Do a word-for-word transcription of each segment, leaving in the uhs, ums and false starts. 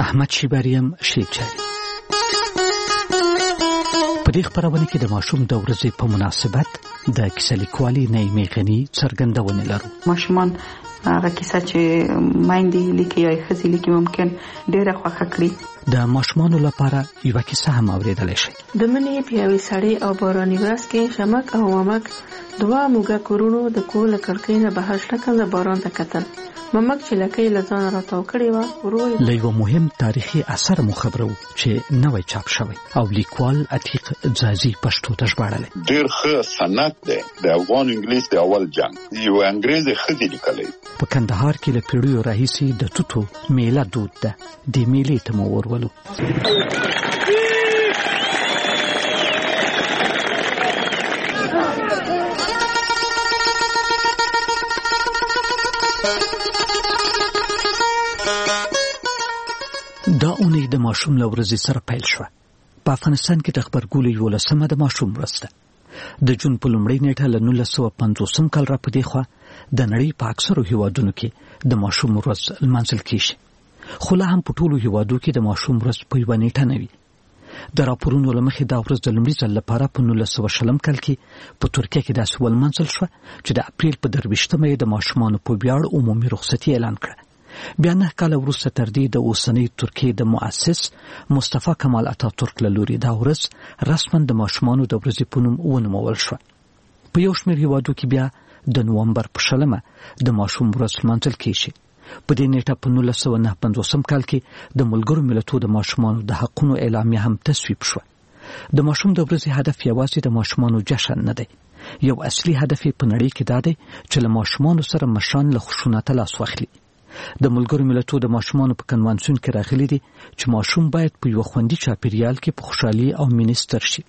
احمد شیبریم شیچری. په دې خبرونه کې د ماشوم د ورځې په مناسبت د کیسه لیکوالي نعیمه غنی څرګندونه لرو. ماشومان هغه کیسه چې مایندې لیکي یا ښځې لیکي ممکن ډېره خوښه کړي. د ماشومانو لپاره یو کیسه هم اوریدلای شي. د منې په یوې سړې او باراني ورځ کې شمک او مامک دوه موږه کورونو د کور له کړکۍ نه بهر شکل د باران ته کتل. مامک چې لکۍ له ځانه راتاو کړې وه وروی له یو مهم تاریخي اثر مو خبرو چې نوی چاپ شوی او لیکوال عتیق ځاځي پښتو ته ژباړلی. ډېر ښه سند دی د افغان انګلیس د اول جنګ یو انګریز ښځې لیکلی. په کندهار کې له پیړیو راهیسې د توتو میله دود ده. د میلې ته مو ورولو. دا اونۍ د ماشوم له ورځې سره پیل شوه. په افغانستان کې د خبرګولۍ یولسمه د ماشوم ورځ ده. د جون په لومړۍ نیټه له نولس سوه پنځوسم کال را په دې خوا د نړۍ په اکثرو هیوادونو کې د ماشوم ورځ لمانځل کېږي. خو لا هم په ټولو هیوادو کې د ماشوم ورځ په یوه نیټه نه وي. د راپورونو له مخې دا ورځ د لومړي ځل لپاره په نولس سوه شلم کال کې په ترکیه کې داسې ولمانځل شوه چې د اپریل په درویشتمه یې د ماشومانو په ویاړ عمومي رخصتي اعلان کړه. بیا نه کاله وروسته تر دې د اوسنۍ ترکیې د مؤسس مصطفی کمال اتاتورک له لوري دا ورځ رسما د ماشومانو د ورځې په نوم ونومول شوه. په یو شمېر هیوادو کې بیا د نومبر په شلمه د ماشوم ورځ لمانځل کېږي. په دې نیټه په نولس سوه نهه پنځوسم کال کې د ملګرو ملتونو د ماشومانو د حقونو اعلامیه هم تصویب شوه. د ماشوم د ورځې هدف یوازې د ماشومانو جشن نه دی. یو اصلي هدف په نړۍ کې دا دی چې له ماشومانو سره مشران له خشونت لاس واخلي. د ملګرو ملتونو د ماشومانو په کنوانسیون کې راغلي دي چې ماشوم باید په یو خوندي چاپیریال کې په خوشحالي او مینې ستر شي.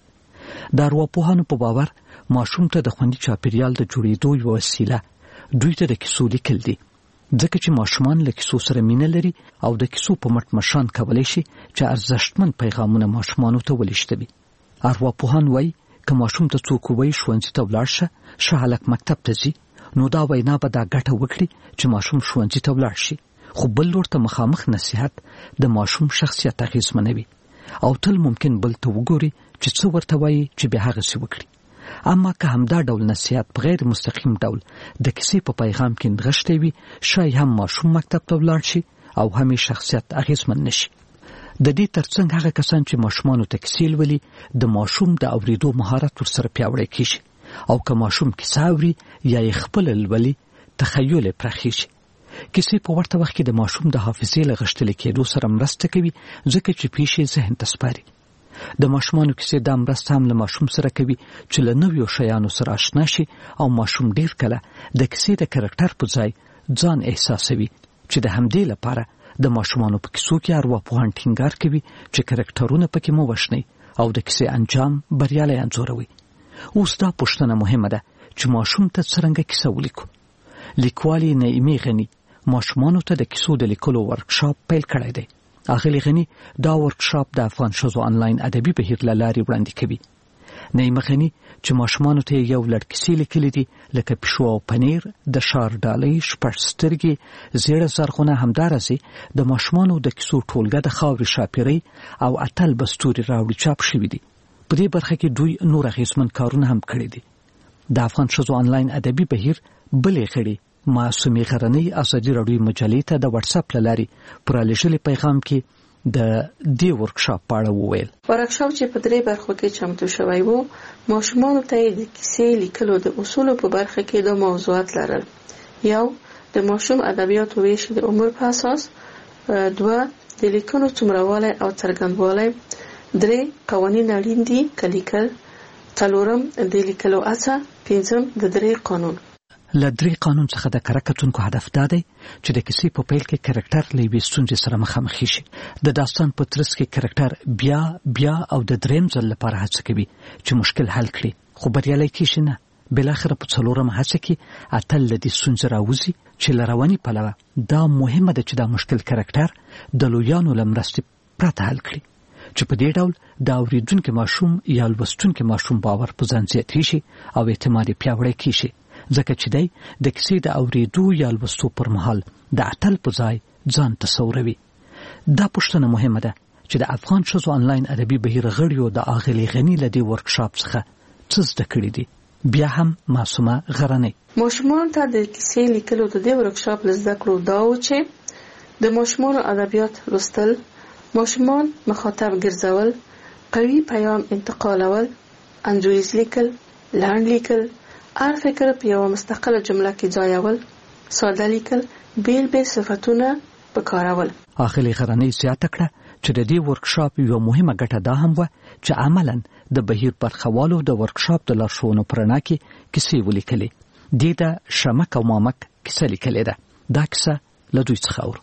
د ارواپوهانو په باور ماشوم ته د خوندي چاپیریال د جوړېدو یوه وسیله دوی ته د کیسو لیکل دي، ځکه چې ماشومان له کیسو سره مینه لري او د کیسو په مټ مشران کولی شي چې ارزښتمن پیغامونه ماشومانو ته ولېږدوي. ارواپوهان وایي که ماشوم ته څوک ووایي ښوونځي ته ولاړ شه، ښه هلک مکتب ته ځي، نو دا وینا به دا ګټه وکړي چې ماشوم ښوونځي ته ولاړ شي. خو بل لور ته مخامخ نصیحت د ماشوم شخصیت اغېزمنوي او تل ممکن بل ته وګوري چې څه ورته وایي چې بیا هغسې وکړي. اما که همدا ډول نصیحت په غیر مستقیم ډول د کیسې په پیغام کې نغښتی وي، ښایي هم ماشوم مکتب ته ولاړ شي او هم یې شخصیت اغېزمن نه شي. د دې ترڅنګ هغه کسان چې ماشومانو ته کیسې لولي د ماشوم د اورېدو مهارت ورسره پیاوړی کېږي او که ماشوم کیسه اوري یا یې خپله لولي تخیل یې پراخېږي. کیسې په ورته وخت کې د ماشوم د حافظې له غښتلي کېدو سره مرسته کوي ځکه چې پیښې ذهن ته سپاري. د ماشومانو کیسې دا مرسته هم له ماشوم سره کوي چې له نویو شیانو سره آشنا شي او ماشوم ډېر کله د کیسې د کرکټر په ځای ځان احساسوي چې د همدې لپاره د ماشومانو په کیسو کې ارواپوهان ټینګار کوي چې کرکټرونه پکې مو وشني او د کیسې انجام بریالی انځوروي. اوس دا پوښتنه مهمه ده چې ماشوم ته څرنګه کیسه ولیکو. لیکوالې نعیمه غنی ماشومانو ته د کیسو د لیکلو ورکشاپ پیل کړی دی. اغلې غنی دا ورکشاپ د افغان ښځو آنلاین ادبي بهیر له لارې وړاندې کوي. نعیمه غنی چې ماشومانو ته یو لړ کیسې لیکلې دي لکه پیشو او پنیر، د ښار ډالۍ، شپږ سترګې، زیړه زرغونه، همدارسې د ماشومانو د کیسو ټولګه د خاورې ښاپیرۍ او اتل بستوري راوړي چاپ شوي دي. په دې برخه کې دوی نور اغېزمن کارونه هم کړي دي. د افغان ښځو آنلاین ادبي بهیر بلې غړي معصومې غرنۍ ازادي راډیو مجلې ته د واتساپ له لارې پر رالېږلي پیغام کې د دې ورکشاپ په اړه وویل. ورکشاپ چې په درې برخو کې چمتو شوی وو، ماشومانو ته د کیسې لیکلو د اصولو په برخه کې د موضوعات لرل. یو، د ماشوم ادبیاتو ویش د عمر په اساس. دوه، د لیکنو څومرهوالی او څرګندوالی. درې، قوانین اړین دي که لیکل. څلورم، د لیکلو هڅه. پنځم، د درې قانون. له درې قانون څخه د کره کتونکو هدف دا دی چې د کیسې په پیل کې کرکټر له یوې ستونزې سره مخامخ شي. د داستان په ترڅ کې کرکټر بیا بیا او د دریم ځل لپاره هڅه کوي چې مشکل حل کړي، خو بریالی کېږي نه. بالاخره په څلورم هڅه کې اتل له دې ستونزې راوځي چې له رواني پلوه دا مهمه ده چې دا مشکل کرکټر د لویانو له مرستې پرته حل کړي، چې په دې ډول د اورېدونکي ماشوم یا لوستونکي ماشوم باور په ځان زیاتې شي او اعتماد یې پیاوړی کېږي، ځکه چې دی د کیسې د اورېدو یا لوستو پر مهال د اتل په ځای ځان تصوروي. دا پوښتنه مهمه ده چې د افغان ښځو آنلاین ادبي بهیر غړیو د اغلي غنی لدی ورکشاپ څخه څه زده کړی دي. بیا هم معصومه غرنۍ ماشومان ته د کیسې لیکلو د دې ورکشاپ زده کړو دا و چې د ماشومان ادبیات لوستل، ماشومان مخاطب ګرځول، قوي پیام انتقالول، انځوریز لیکل، لنډ لیکل، هر فکر په یوه مستقله جمله کې ځایول، ساده لیکل، بیل بیل صفتونه پکارول. اغلي غرنۍ زیاته کړه چې د دې ورکشاپ یو مهمه ګټه دا هم و چې عملاً د بهیر برخوالو د ورکشاپ د لارښوونو پرنا کې کیسې ولیکلې. دې د شمک او مامک کیسه لیکلې ده. دا کیسه له دوی څخه اورو.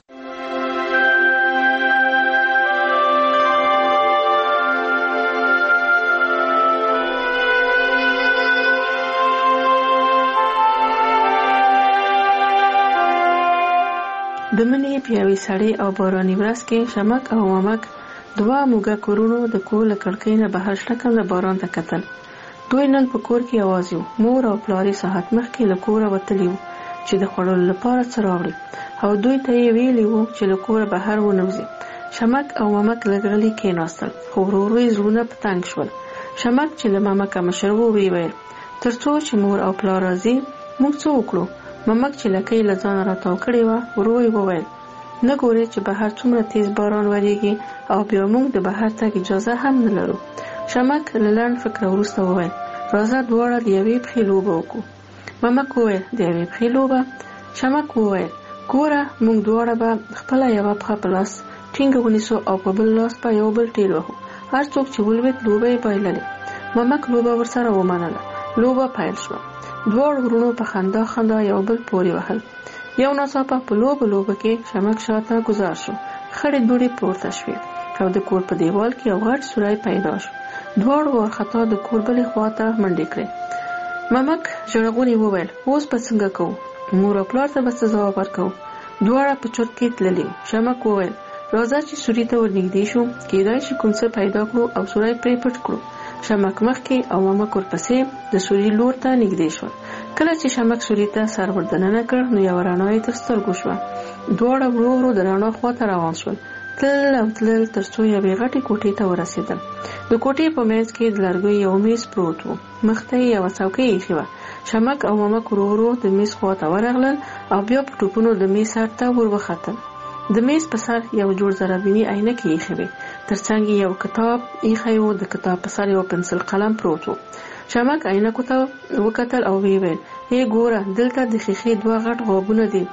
د منې په یوې سړې او باراني ورځ کې شمک او مامک دوه موږه کورونو د کور له کړکۍ نه بهر شکل د باران ته کتل. دوی نن په کور کې یوازې وو. مور او پلار یې ساعت مخکې له کوره وتلي وو چې د خوړلو لپاره څه راوړي او دوی ته یې ویلي وو چې له کوره بهر ونوځي. شمک او مامک لږ غلي کېناستل خو ورو ورو یې زړونه په تنګ شول. شمک چې له مامکه مشر و ویې ویل تر څو چې مور او پلار راځي موږ څه وکړو. مامک چې لکۍ له ځانه راتاو کړې وه ورو یې وویل نه ګورې چې بهر څومره تیز باران وریږي او بیا موږ د بهر تګ اجازه هم نه لرو. شمک له لنډ فکره وروسته وویل راځه دواړه د یوې پښې لوبه وکړو. مامک وویل د یوې پښې لوبه؟ شمک وویل ګوره موږ دواړه به خپله یوه پښه په لاس ټینګه ونیسو او په بل لاس به یو بل ټیل وهو. هر څوک چې ولوېد لوبه یې بایللې. مامک لوبه ورسره ومنله. لوبه پیل شوه. دواړو ورونو په خندا خندا یو بل پورې وهل. یو ناڅاپه په لوبه لوبه کې شمک شاته گذار شو. خړې دوړې پورته شوې او د کور په دیوال کې یو غټ سوری پیدا شو. دواړو وارخطا د کور بلې خواته منډې کړې. مامک ژړغونې وویل اوس به څنګه کوو؟ مور او پلار ته به څه ځواب ورکوو؟ دواړه په چورت کې تللي. شمک وویل راځه چې سوري ته ورنږدې شو، کېدای شي کوم څه پیدا کړو او سوری پرې پټ کړو. شمک مخکې او مامک ورپسې د سوري لور ته نږدې شول. کله چې شمک سوري ته سر وردننه کړ نو یوه رڼا یې تر سترګو شوه. دواړه ورو ورو د رڼا خواته روان شول. تلل او تلل تر څو یوې غټې کوټې ته ورسېدل. د کوټې په منځ کې د لرګیو یو میز پروت و. مخ ته یې یوه څوکۍ ایښې وه. شمک او مامک ورو ورو د میز خواته ورغلل او بیا په ټوپونو د میز سر ته ور وختل. د میز په سر یو جوړ زرابیني عینکې ایښې وې. تر څنګ یو کتاب ایښی و. د کتاب په سر یو پنسل قلم پروت و. شمک عینکو ته وکتل او ویې ویل ای ګوره دلته د ښیښې دوه غټ غابونه دي.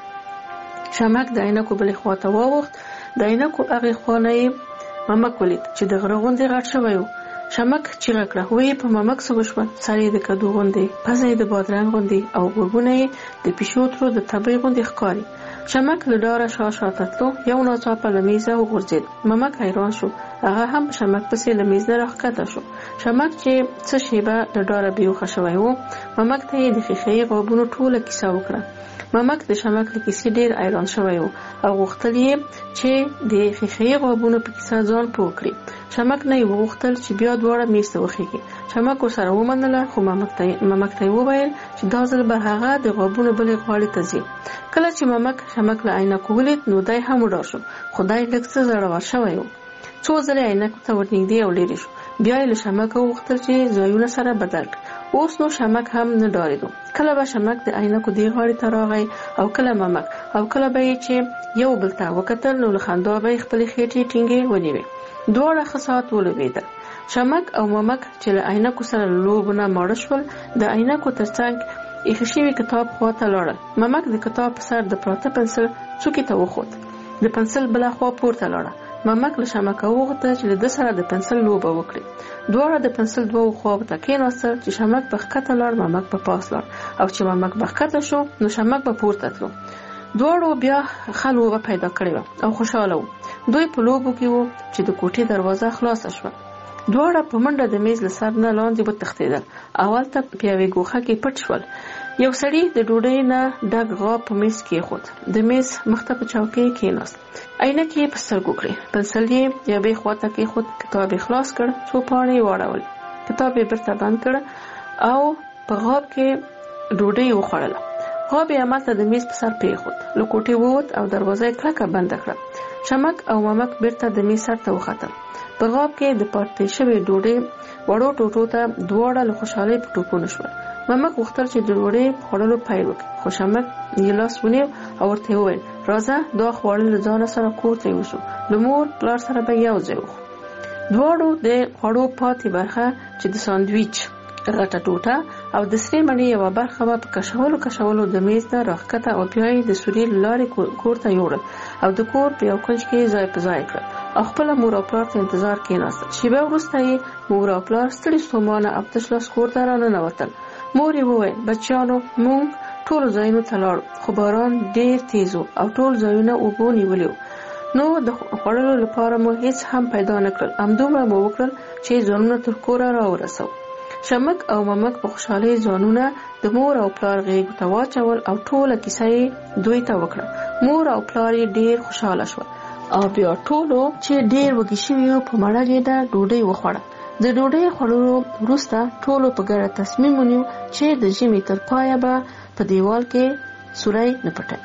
شمک د عینکو بلې خواته واوښت. د عینکو هغې خوا نه یې مامک ولید چې د غره غوندې غټ شوی و. شمک چیغه کړه ویې په مامک څه وشول؟ سر یې د کدو غوندې، پزه یې د بادرنګ غوندې او غوږونه یې د پیشو ترو د تبۍ غوندې ښکاري. شمک له ډاره شا شاته تلو. یو ناڅاپه له میزه وغورځېد. مامک حیران شو. هغه هم شمک پسې له میز نه راښکته شو. شمک چې څه شیبه له ډاره بېهوښه شوی و مامک ته یې د ښیښې غابونو ټوله کیسه وکړه. مامک د شمک له کیسې ډېر حیران شوی و او غوښتل یې چې د ښیښې غابونو په کیسه ځان پوه کړي. شمک نه یې وغوښتل چې بیا دواړه میز ته وخېږي. شمک ورسره ومنله خو مامک ته یې وویل چې دا ځل به هغه د غابونو بلې غاړې ته ځي. کله چې مامک شمک له عینکو ولید نو دی هم وډار شو. خو دی لږ څه زړور شوی و. څو ځلې عینکو ته ورنږدې او لرې شو. بیا یې له شمکه وغوښتل چې ځایونه سره بدل کړي. اوس نو شمک هم نه ډارېدو. کله به شمک د عینکو دې غاړې ته راغی او کله مامک او کله به یې چې یو بل ته وکتل نو له خندا به یې خپلې خېټې ټینګې ونیوې. دواړه ښه ساعت ولوبېدل. شمک او مامک چې له عینکو سره له لوبو نه ماړه شول د عینکو تر څنګ ایښې شوي کتاب خواته لاړل. مامک د کتاب په سر د پراته پنسل څوکې ته وخوت. د پنسل بله خوا پورته لاړه. مامک له شمکه وغوښتل چې له ده سره د پنسل لوبه وکړي. دواړه د پنسل دوو خواو ته کېناستل چې شمک به ښکته لاړ مامک به پاس لاړ او چې مامک به ښکته شو نو شمک به پورته تلو. دواړو بیا ښه لوبه پیدا کړې وه او خوشحاله وو. دوی په لوبو کې وو چې د کوټې دروازه خلاصه شوه. دواړه په منډه د میز له سر نه لاندې وتښتېدل. اول ته په یوې ګوښه کې پټ شول. یو سړي د ډوډۍ نه ډک غاب په میز کېښود. د میز مخ ته په چوکۍ کېناست. عینکې یې په سترګو کړې. پنسل یې یوې خوا ته کېښود. کتاب یې خلاص کړ. څو پاڼې یې واړولې. کتاب یې بېرته بند کړ او په غاب کې ډوډۍ وخوړله. غاب یې همالته د میز په سر پرېښود. له کوټې ووت او دروازه یې کلکه بنده کړه. شمک او مامک بیرته د میز سر ته وختل. په غاب کې د پاتې شوې ډوډۍ وړو ټوټو ته دواړه له خوشحالۍ په ټوپونه شول. مامک غوښتل چې د ډوډۍ خوړلو پیل وکړي، خو شمک یې لاس ونیو او ورته وویل راځه دا خواړه له ځانه سره کور ته یوسو، له مور پلار سره به یو ځای وخورو. دواړو د خوړو پاتې برخه چې د ساندویچ غټه ټوټه او د سرې مڼې یوه برخه به په کشولو کشولو د میز نه راښکته او بیا یې د سوري له لارې کور ته یوړل او د کور په یو کونج کې ځای په ځای کړل او خپله مور او پلار ته انتظار کېناستل. شیبه وروسته یې مور او پلار ستړي ستومانه او تش لاس کور ته راننوتل. مور یې وویل بچیانو موږ ټولو ځایونو ته لاړو، خو باران ډېر تیز و او ټول ځایونه اوبو نیولي وو، نو د خوړلو لپاره مو هیڅ هم پیدا نه کړل. همدومره مو وکړل چې ځانونه تر کوره راورسو. شمک او مامک په خوشحالۍ ځانونه د مور او پلار غېږو ته واچول او ټوله کیسه یې دوی ته وکړه. مور او پلار یې ډېر خوشحاله شول او بیا ټولو چې ډېر وږي شوي وو په مړه ګېډه ډوډۍ وخوړه. د ډوډۍ خوړلو وروسته ټولو په ګډه تصمیم ونیو چې د ژمي تر پایه به په دیوال کې سوری نه پټوي.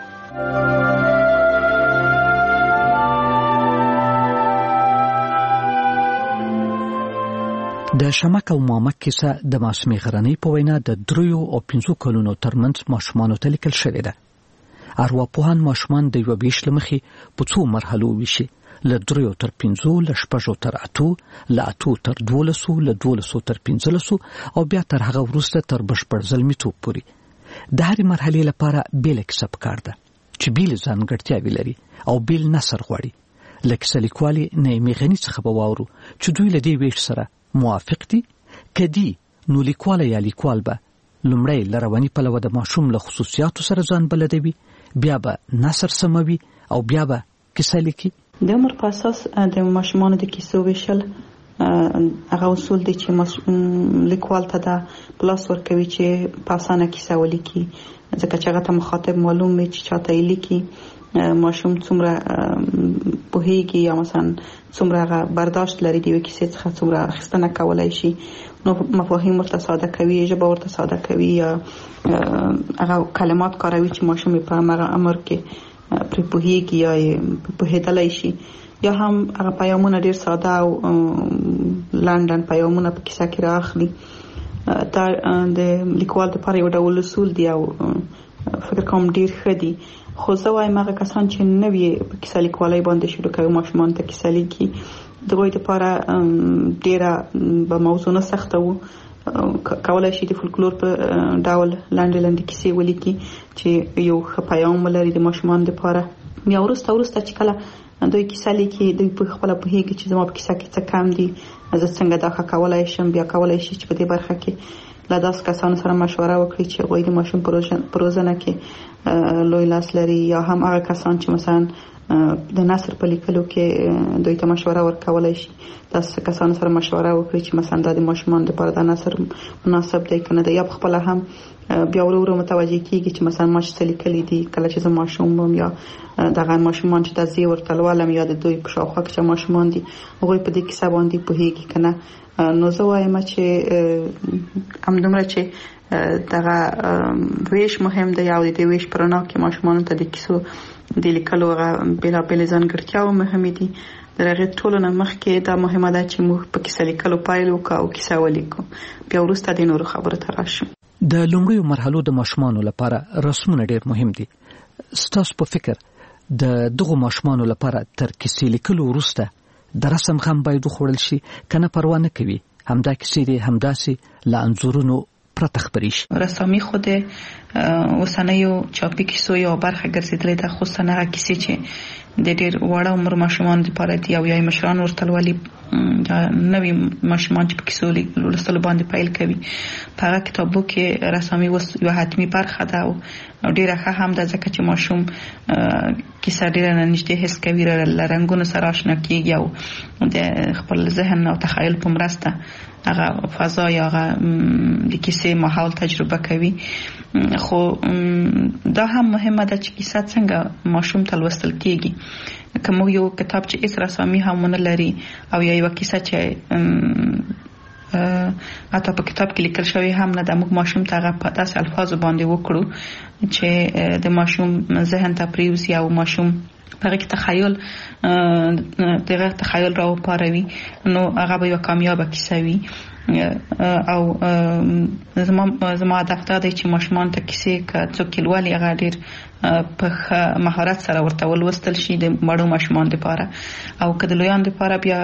د شمک او مامک کیسه د معصومې غرنۍ په وینا د دریو او پنځو کلونو ترمنځ ماشومانو ته لیکل شوې ده. ارواپوهان ماشومان د یوه ویش له مخې په څو مرحلو ویشي، له دریو تر پنځو، له شپږو تر اتو، له اتو تر دولسو، له دولسو تر پنځلسو او بیا تر هغه وروسته تر بشپړ زلمیتوب پورې. د هرې مرحلې لپاره بیله کیسه پکار ده چې بیل ځانګړتیاوې لري او بیل نثر غواړي. له کیسه لیکوالې نعیمې غني څخه به واورو چې دوی له دې ویش سره موافق دي. کدی نو لیکواله یا لیکوال به لومړی له رواني پلوه د ماشوم له خصوصیاتو سره ځان بلدوي، بیا به نثر سموي او بیا به کیسه لیکي. د عمر په اساس د ماشومانو د کیسو ویشل هغه اصول دي چې لیکوال ته دا پلاس ورکوي چې په اسانه کیسه ولیکي، ځکه چې هغه ته مخاطب معلوم وي چې چاته یې لیکي، ماشوم څومره پوهیږي یا مثلا څومره هغه برداشت لري د یوې کیسې څخه، څومره اخیستنه کولی شي، نو مفاهیم ورته ساده کوي، ژبه ورته ساده کوي یا هغه کلمات کاروي چې ماشوم په هغه عمر کې پرې پوهیږي یا پوهېدلی شي، یا هم هغه پیامونه ډېر ساده او لنډن پیامونه په کیسه کې رااخلي. دا د لیکوال لپاره یو ډول اصول دی او فکر کوم ډېر ښه دي. خو زه وایم هغه کسان چې نوي په کیسه لیکوالۍ باندې شروع کوي، ماشومان ته کیسه لیکي، د هغوی لپاره ډېره به موضوع نه سخته وو. کولی شي د فولکلور په ډول لنډې لنډې کیسې ولیکي چې یو ښه پیام ولري د ماشومانو لپاره. بیا وروسته وروسته چې کله دوی کیسه لیکي، دوی په خپله پوهېږي چې زما په کیسه کې څه کم دي، زه څنګه دا ښه کولی شم. بیا کولی شي چې په دې برخه کې له داسې کسانو سره مشوره وکړي چې هغوی د ماشوم په روزنه کې لوی لاس لري، یا هم هغه کسان چې مثلا د نثر په لیکلو کې دوی ته مشوره ورکولی شي، داسې کسانو سره مشوره وکړي چې مثلا دا د ماشومانو لپاره دا نثر مناسب دی که نه دی، یا په خپله هم بیا ورو ورو متوجه کېږي چې مثلا ما چې څه لیکلي دي کله چې زه ماشوم وم، یا دغه ماشومان چې دا زه یې ورته لولم یا د دوی په شاوخوا کې چې ماشومان دي هغوی په دې کیسه باندې پوهېږي که نه. نو زه وایم چې همدومره چې دغه ویش مهم دی او د دې ویش په رڼا کې ماشومانو ته د کیسو د لیکلو هغه بېلابېلې ځانګړتیاوې مهمې دي. د هغې ټولو نه مخکې دا مهمه ده چې موږ په کیسه لیکلو پیل وکړو او کیسه ولیکو، بیا وروسته د نورو خبرو ته راشو. د لومړیو مرحلو د ماشومانو لپاره رسمونه ډېر مهم دي. ستاسو په فکر د دغو ماشومانو لپاره تر کیسې لیکلو وروسته د رسم غم باید وخوړل شي که نه پروا نه کوي همدا کیسې دي همداسې له انځورونو پرته خبرې شي؟ رسامي خو د اوسنیو چاپي کیسو یوه برخه ګرځېدلې ده، خصوصا هغه کیسې چې د ډېر واړه عمر ماشومانو لپاره دي او یا مشران ورته لولي، نوي ماشومان چې په کیسو لوستلو باندې پیل کوي. په هغه کتابو کې رسامي اوس یوه حتمي برخه ده او ډېره ښه هم ده، ځکه چې ماشوم کیسه ډېره نږدې حس کوي، له رنګونو سره اشنا کېږي او د خپل ذهن او تخیل په مرسته هغه فضا یا هغه د کیسې ماحول تجربه کوي. خو دا هم مهمه ده چې کیسه څنګه ماشوم ته لوستل کېږي. که موږ یو کتاب چې هېڅ رسامي هم ونه لري او یا یوه کیسه چې حتی په کتاب کې لیکل شوی هم نه ده، موږ ماشوم ته هغه په داسې الفاظو باندې وکړو چې د ماشوم ذهن ته پرېوځي او ماشوم هغه کې تخیل دغه تخیل راو پاروي نو هغه به یو کامیاب کیسه وي او زما زما دفتر دی چې ماشومان ته کیسې ک څوک لولي هغه ډیر په مهارت سره ورته ولوستل شي د مړو ماشومان لپاره او کله لویان لپاره بیا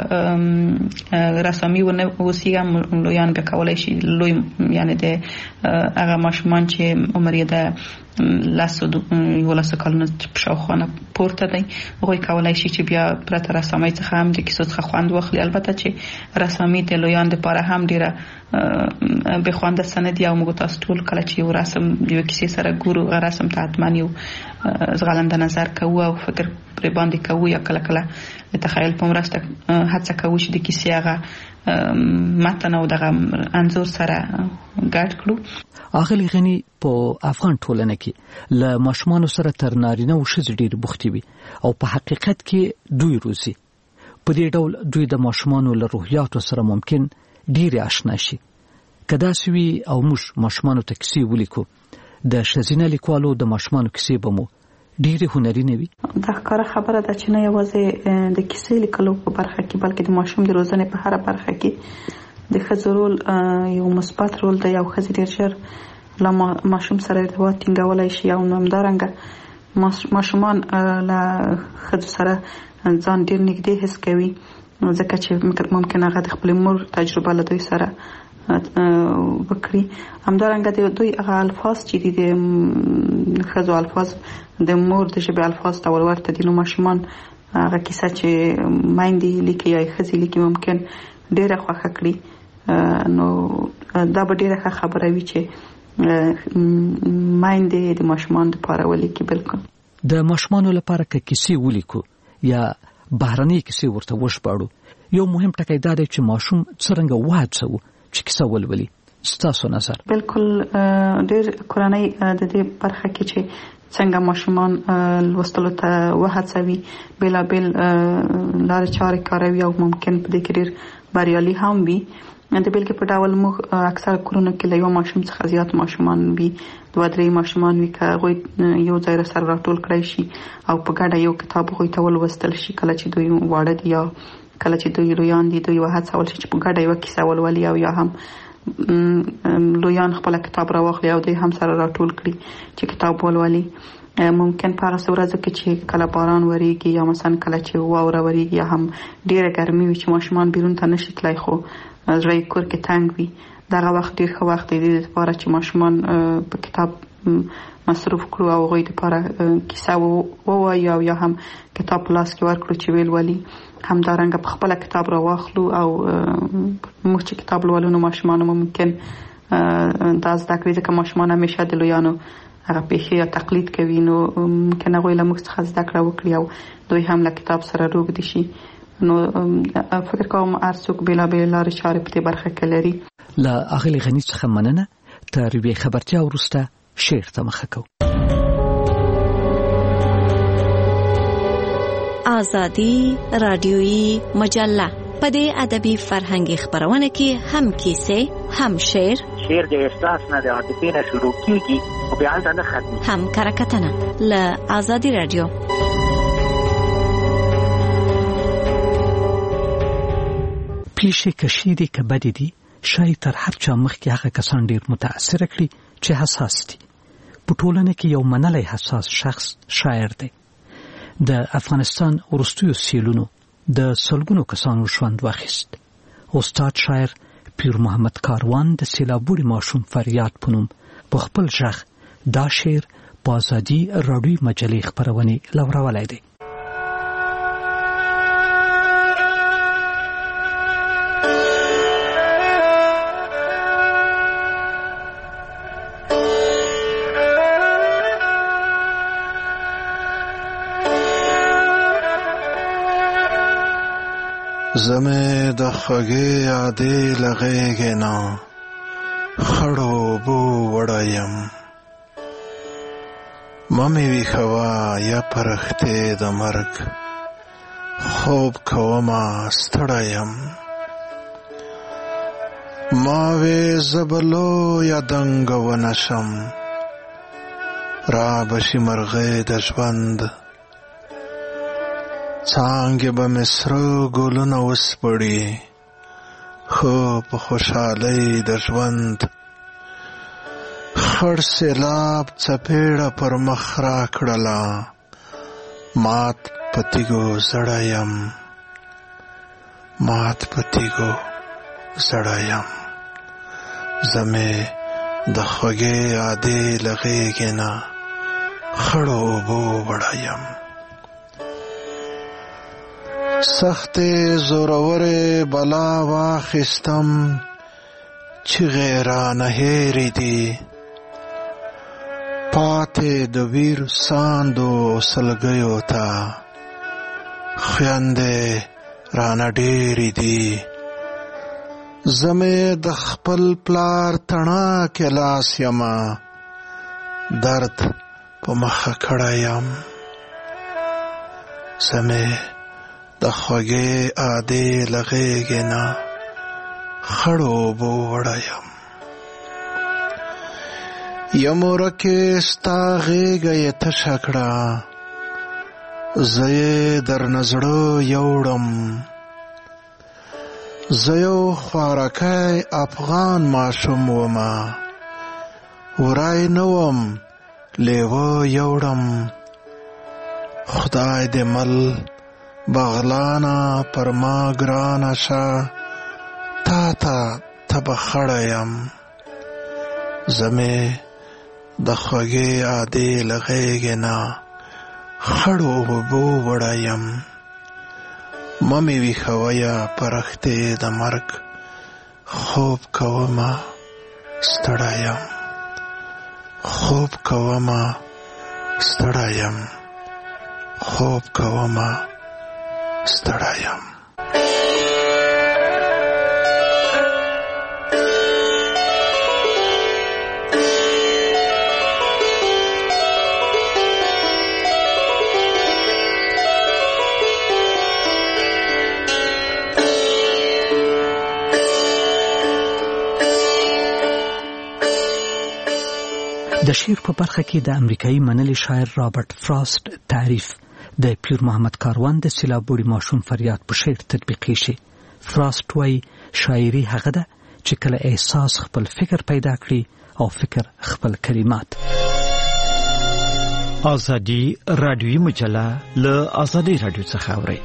رسامي ونه وسیګه لویان به کولای شي لوی یعنی د هغه ماشومان چې عمر یې د لاسو یو لاسو کلونه په شاوخونه پورته دی هغه کولای شي چې بیا پرته رسامي څخه هم د کیسو څخه خوند واخلي البته چې رسامي د لویان لپاره هم ډیره به خوند سند یا موږ تاسو ټول کله چې یو رسم یو کیسې سره ګورو غره رسم ته اتمن یو زغلند نظر کوو او فکر پر باندې کوو یا کله کله د تخیل په مرسته هڅه کوو چې د کیسې هغه متن او دغه انځور سره ګډ کړو. اغلی غنی په افغان ټولنه کې له ماشومان سره تر نارینه او ښځې ډیر بوختي وي او په حقیقت کې دوی روزي په دې ډول دوی د ماشومان له روحیاتو سره ممکن ډیر آشنا شي. کدا سوي او موږ ماشومان ته کیسې ولیکو د شزینه لیکوالو د ماشومان کیسې به مو ډیر هنري نه وي. دا ښکاره خبره ده چې نه یوازې د کیسې لیکلو په برخه کې بلکې د ماشوم د روزنې په هر برخه کې د ښځو رول یو مثبت رول دی. یو ښځه ډیر ژر له ماشوم سره ارتباط ټینګولای شي او همدارنګه ماشومان له ښځو سره ځان ډیر نږدې حس کوي ځکه چې ممکن هغه د خپل مور تجربه له دوی سره وکړي. همدارنګه د دوی هغه الفاظ چې د ښځو الفاظ د مور د ژبې الفاظ ته ورورته دي نو ماشومان هغه کیسه چې میندې لیکي یا ښځې لیکي ممکن ډیره خوښه کړي نو دا به ډیره ښه خبره وي چې میندې د ماشومان لپاره ولیکي. بالکل د ماشومان لپاره که کیسې ولیکو یا بهرنۍ کیسې ورته وشپاړو یو مهم ټکی دا دی چې ماشوم څرنګه وهڅوو چې کیسه ولولي. ستاسو نظر؟ بالکل ډېر کورنۍ د دې برخه کې چې څنګه ماشومان لوستلو ته وهڅوي بېلابېل لارې چارې کاروي او ممکن په دې کې ډېر بریالي هم وي. د بلکې په ډول موږ اکثر کورونو کې له یو ماشوم څخه زیات ماشومان وي دوه درې ماشومان وي که هغوی یو ځای سره راټول کړی شي او په ګډه یو کتاب هغوی ته ولوستل شي کله چې دوی واړه دي یا کله چې دوی لویان دي دوی وهڅول شي چې په ګډه یو کیسه ولولي او یا هم لویان خپل کتاب راواخلي او دوی هم سره راټول کړي چې کتاب ولولي. ممکن په هغه ورځو کې چې کله باران وریږي یا مثلا کله چې واوره وریږي یا هم ډیره ګرمي وي چې ماشومان بیرون ته نشي تلای خو زړه کور کې تنګ وي دغه وخت ډیر ښه وخت دی د لپاره چې ماشومان په کتاب مصروف کړو او هغوی لپاره کیسه ووایي او یا هم کتاب په لاس کې ورکړو چې ویل ولي. همدارنګه په خپله کتاب راواخلو او موږ چې کتاب لولو نو ماشومان ممکن دا زده کړي ځکه ماشومان همیشه د لویانو هغه پیښې یا تقلید کوي نو ممکن هغوی له موږ څخه زده کړه وکړي او دوی هم له کتاب سره روږدي شي. نو فکر کوم هر څوک بېلابېلې لارې چارې په دې برخه کې لري. له اغلې غني څخه مننه. تر یوې خبرتیا وروسته شعر ته مخه کوو. آزادی رادیویی مجله په دې ادبي فرهنګي خبرونه کې هم کیسې هم شعر شعر د احساس نه د عاطفې نه شروع کیږي او بیا هلته نه ختمي هم کرکټنه له آزادی رادیو. پیښې کشي دي که بدې دي شاید تر هر چا مخکې هغه کسان ډېر متاثره کړي چې حساس دي. په ټولنه کې یو منلی حساس شخص شاعر دی. د افغانستان وروستیو سیلونو د سلګونو کسانو ژوند واخیست. استاد شاعر پیر محمد کاروان د سیلابوړي ماشوم فریاد په نوم په خپل غږ دا شعر په آزادي راډیو مجلې خپرونې لورولی دی. زمه د خوږې یادې لغېږې نه خړو بو وړایم ممې ویښوه یا پرښتې د مرګ خوب کومه ستړی یم ما وې زه به لویه دنګه ونه شم را به شي مرغۍ د ژوند څانګې به مصرو ګلونه وسپړي خو په خوشحالۍ د ژوند خړ سیلاب څپېړه پر مخ را کړله مات په تیږو زړه یم مات په تیږو زړه یم زه مې د خوږې عادې له غېږې نه خړو اوبو وړه یم سختې زورورې بلا واخیستم چیغې رانه هېرې دي پاتې د ویر ساندو سلګیو ته خویندې رانه ډېرې دي زه مې د خپل پلار تڼاکې لاس یمه درد په مخه کړی یم زه مې د خوږې عادې له غېږې نه خړو اوبو وړی یم یم ورکې ستا غېږه یې تشه کړه زه یې درنه زړه یوړم زه یو خوارکی افغان ماشوم ومه وری نه وم لیوه یوړم خدای دې مل بغلانا پر ما ګرانه شه تا ته تبه خړه یم زه مې د خوږې عادې له غېږې نه خړو اوبو وړی یم مه مې ویښویه پرښتې د مرګ خوب کومه ستړی یم خوب کومه ستړی یم خوب کومه ستړی یم د شعر په برخه کې د امریکایي منلي شاعر رابرټ فراسټ تعریف د پیر محمد کاروان د سیلابوړي ماشوم فریاد په شعر تطبیقي شي. فراسټ وایي شاعري هغه ده چې کله احساس خپل فکر پیدا کړي او فکر خپل کلمات. ازادي رادیوي مجله له ازادي رادیو څخه اوري.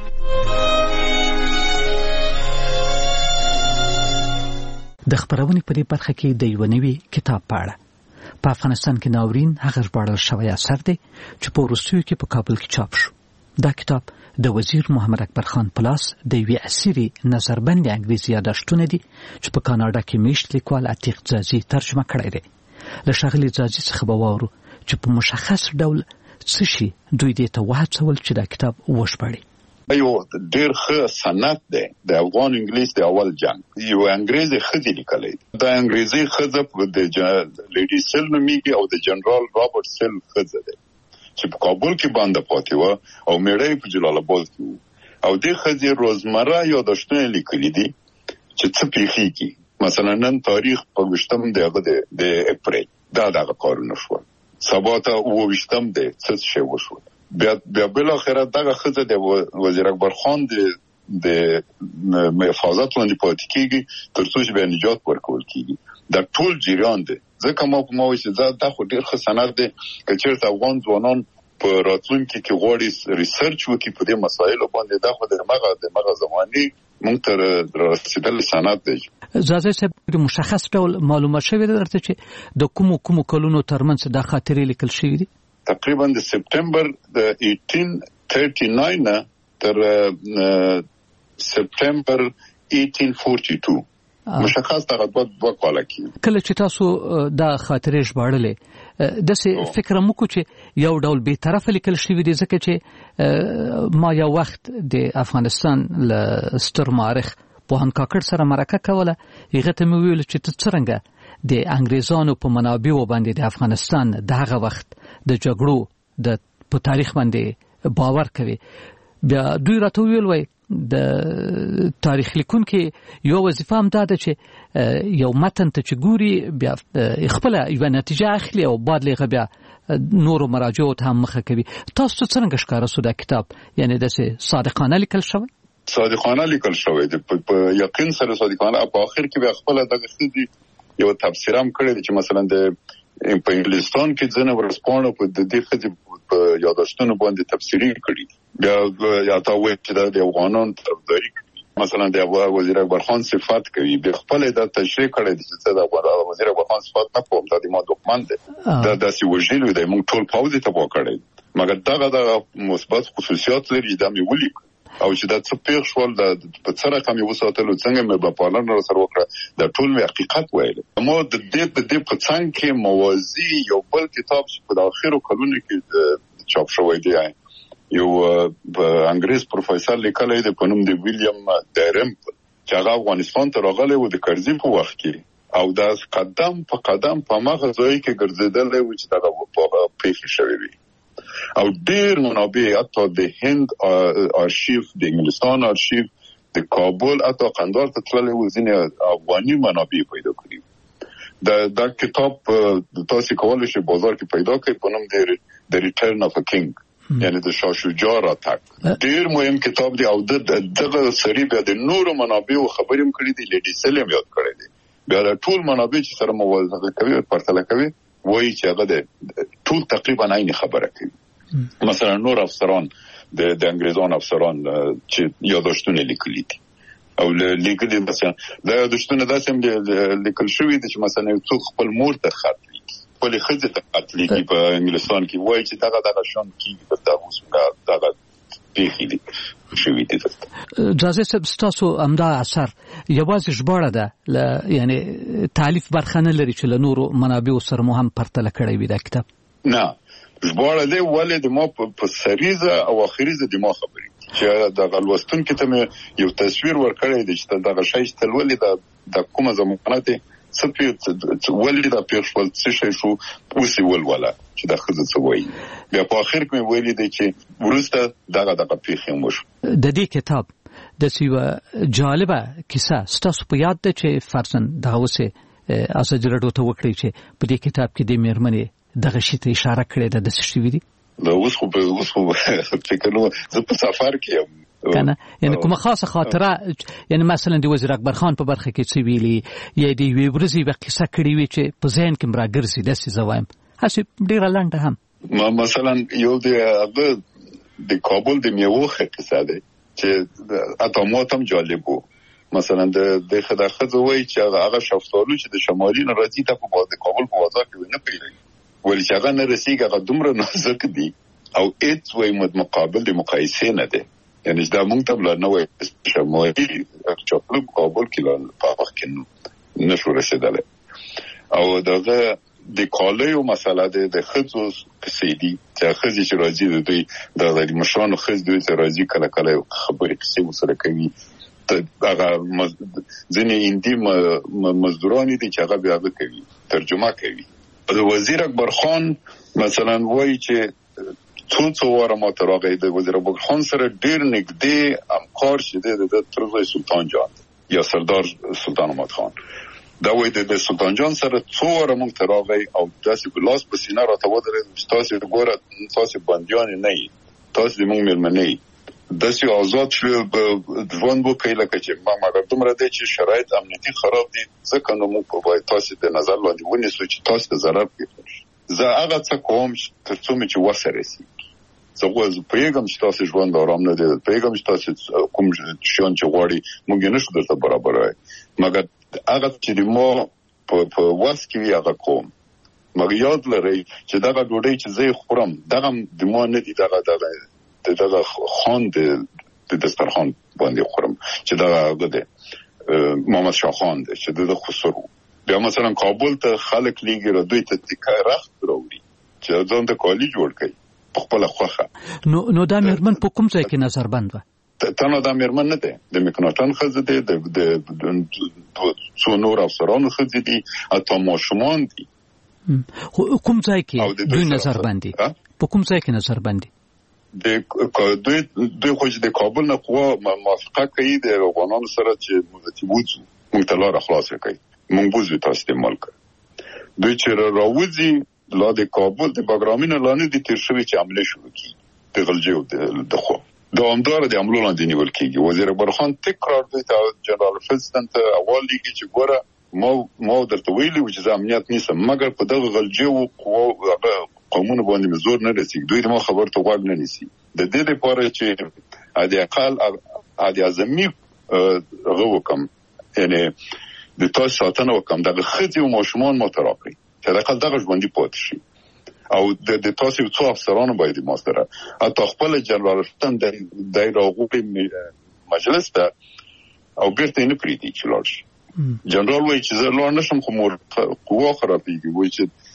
د خبرونې په دې برخه کې د یو نوي کتاب په اړه په افغانستان کې ناورین هغه ژباړل شوی اثر دی چې په وروستیو کې په کابل کې چاپ شو. دا کتاب د وزیر محمد اکبر خان پلاس د یوې عصري نظربندې انګریزي یادښتونه دي چې په کاناډا کې میشت لیکوال عتیق ځاځي ترجمه کړی دی. له ښاغلي ځاځي څخه به واورو چې په مشخص ډول څه شي دوی دې ته وهڅول چې دا کتاب وژباړي. یو ډېر ښه سند دی د افغان انګلیس د اول جنگ یو انګریزي ښځې لیکلی دا انګریزي ښځه د لیډي سیل نومیږي او د جنرال رابرټ سیل ښځه دی چې په کابل کې باندې پاتې وه او میړه په جلال آباد کې و او دې ښځې روزمره یادښتونه لیکلي دي چې څه پیښیږي مثلا نن تاریخ په ویشتم د هغه د اپریل دا دغه کارونه شول سبا ته اووه ویشتم دی څه شی وشول بیا بیا بالاخره دغه ښځه د وزیر اکبر خان د د حفاظت باندې پاتې کېږي تر څو چې بیا نجات ورکول کېږي دا ټول جریان دی ځکه ما په ما وایي چې دا خو ډېر ښه سند دی که چېرته افغان ځوانان په راتلونکي کې غواړي ریسرچ وکړي په دې مسایلو باندې دا خو د هغه د هغه زمانې موږ ته رسېدلی سند دی. ځاځي صاحب د مشخص ډول معلومات شوې ده درته چې د کومو کومو کلونو ترمنځ دا خاطرې لیکل شوې دي؟ تقریبا د سپټمبر د eighteen thirty-nine نه تر سپټمبر eighteen forty-two مشخص دغه دوه کاله کې کله چې تاسو دا خاطرې ژباړلې داسې فکر مو کو چې یو ډول به طرفه لیکل شوی دی ځکه چې ما یو وخت د افغانستان له ستر مورخ پوهان کاکړ سره مرکه کوله هغه ته مې ویل چې ته څرنګه د انګریزانو په منابعو باندې د افغانستان دغه وخت د جګړو د په تاریخ باندې باور کوي. بیا دوی راته ویل وای د تاریخ لیکونکو یو وظیفه هم ده چې یو متن ته چې ګوري بیا خپل یو نتیجه اخلي او بعد لغه بیا نورو مراجعو ته هم مخه کوي. تاسو څنګه ښکاره سو دا کتاب یعنی د صادقانه لیکل شوی؟ صادقانه لیکل شوی دی په یقین سره صادقانه. په اخر کې به خپل دغه څه یو تفسیر هم کړی چې مثلا د په انګلستان کې ځنه ورسپونه په د دې خدي په یاداشتونو باندې تفسیری کړی. بیا یا تا وایي چې د افغانان طرفداري مثلا د وزیر اکبر خان صفات کوي به خپل د تشریح کړی چې د وزیر اکبر خان صفات نه کوم د ما ډاکومنت دا داسې وجیلو دی موږ ټول پاوزي ته وکړی مګر دغه د مثبت خصوصیات لري د مې ولي او چې د څه پیښ شول د په څه رقم یو ساتلو څنګه مې په پالن سره وکړه د ټول مې حقیقت ویل. مو د دې په دې په څنګه کې موازی یو بل کتاب چې په اخرو کلونو کې چاپ شوی دی یو انګریز پروفیسور لیکلی دی په نوم دی ویلیام ډیرم چې هغه افغانستان ته راغلی و د کرزي په وخت کې او دا قدم په قدم په ماغه ځای کې ګرځیدلی و چې دا په پیښ شوی وي او ډیر منابع حتی د هند آرشیف د انګلستان آرشیف د کابل حتی قندهار ته تللی و ځینې افغاني منابع پیدا کړي. دا دا کتاب تاسو کولی شئ بازار کې پیدا کړئ په نوم دی د ریټرن اف ا کینګ یعنی د شاه شجاع راتګ. ډیر مهم کتاب دی او دغه سری بیا د نورو منابعو خبرې هم کړې دي لیډي سلیم یاد کړی دی بیا ټول منابع چې سره موازنه کوي او پرتله کوي وایي چې هغه د ټول تقریبا عین خبره کوي. مثلا نور افسران د د انګریزان افسران چې یاداشتونه لیکلي دي او لیکلي مثلا دا یاداشتونه داسې لیکل شوي دي چې مثلا څوک خپل مور ته خط ولې خځه ته قتل کی په انګلستان کې وایي چې دغه دغه شان کې د اوس دغه پیښې دي شوي دي. جازه تاسو امدا اثر یوازې ژباړه ده یعنی تالیف برخه نه لري چې له نورو منابعو سره مو هم پرتله کړی وي دا کتاب؟ نه ژباړه دی ولې د ما په سریزه او اخریزه د ما خبرې چې د غلوستون کې ته یو تصویر ورکړی دی چې دغه شی تل ولې د کومه زمانه ته څه ولې دا پیښ ول څه شي شو اوسې ولوله چې د خزه څه وایي بیا په اخر کې ویلي دی چې ورسته دغه دغه پیښه مو د دې کتاب د سیو جالبه کیسه ستاسو په یاد ده چې فرسن دا اوسه اساس جوړو ته وکړي چې په دې کتاب کې د میرمنې دغه شی ته اشاره کړې ده د څه شي وی دي دا اوس خو په اوس خو فکر نو زه په سفر کې کنه یعنی کومه خاصه خاطره یعنی مثلا د وزیر اکبر خان په برخه کې څه ویلي یا دی وی ورزي به قصه کړی وي چې په ذهن کې مراګرسي د څه زوایم هڅه ډیره لنډه هم مثلا یو د د کابل د میوخه قصه ده چې اته موتم جالب وو مثلا د د خدای وای چې هغه شفتالو چې د شمالي نه راځي ته په د کابل په بازار کې نه پیږي ولې چې هغه نه رسیږي هغه دومره نازک دي او اټ وای مقابل د مقایسه نه ده یعنی دا مونږ ته بل نه وای شمالي چې په کابل کې په وخت کې نشو رسیدله او دغه د کالیو مسله ده د خځو قصیدی چې خځې چې راځي د دوی د غیر مشرانو خځې دوی ته راځي کله کله خبرې قصې وسره کوي هغه ځینې هندي مزدوران دي چې هغه بیا کوي ترجمه کوي. د وزیر اکبر خان مثلا وایي چې څو څو واره ما ته راغی د وزیر اکبر خان سره ډیر نږدې همکار شوی د ترزوی سلطان جان یا سردار سلطان احمد خان دا وایي د سلطان جان سره څو واره موږ ته راغی او داسې لاس په سینه راته ودرېد تاسو ګوره تاسو بندیان نه یې تاسو د موږ مېلمانه یې داسې آزاد شو ژوند وکړئ لکه چې ما مګر دومره دی چې شرایط امنیتي خراب دي ځکه نو موږ باید تاسو د نظر لاندې ونیسو چې تاسو ته ضرر پېښ شي. زه هغه څه کوم تر څو مې چې وسه رسېږي زه پوهېږم چې تاسو ژوند ارام نه دی پوهېږم چې تاسو کوم شیان چې غواړي موږ یې نشو درته برابروی مګر هغه چې د ما په وس کې وي هغه کوم. مګر یاد لرئ چې دغه ډوډۍ چې زه یې خورم دغه د ما نه دي دغه دغه دغه خان د دسترخوان باندې خورم چې دغه ده محمد شاه خان دی چې دغه خسرو بیا مثلا کابل ته خلک لیږي را دوی ته تکای رخت راوړي چې ځان ته کالی جوړ کړي په خپل خوخه. نو نو دا میرمن په کوم ځای کې نظر بند و؟ تنه دا میرمن نه ده د مکناټن خزه ده د څو نور افسرانو خزه دي اته ماشومان دي. کوم ځای کې دوی نظر بندي په کوم ځای کې نظر بندي د دوی دوی خو د کابل نه قوا موافقه کوي د افغانانو سره چې موږ ته لار خلاص کړي موږ بوزو تاسو د ملک دوی چې راوځي لا د کابل د باګرامین لاندې د تیر شوی چې عمله شروع کی د غلجیو د خو دوامدار د عملو لاندې نیول کیږي. وزیر برخان تکرار دی ته جنرال فلسطین ته اول لیږي چې ګوره ما ما درته ویلي و چې امنیت نیسم، مګر په دغه غلجیو قومونو باندې مزور نه رسیږي، دوی د ما خبر ته غوږ نه نیسي. د دې لپاره چې ادي اقل ادي اعظمي هغه وکم یعنی د تاسو ساتنه وکم دغه خځې او ماشومان مو تراپي چې د اقل دغه ژوندۍ پاتې شي او د د تاسو څو افسرانو باید ماستره اته خپل جنرال فلسطین د د راغوري مجلس ته او بیرته نه پریدي چې لاړ جنرال وایي چې زه لاړ نشم خو مور قوا خرابېږي وایي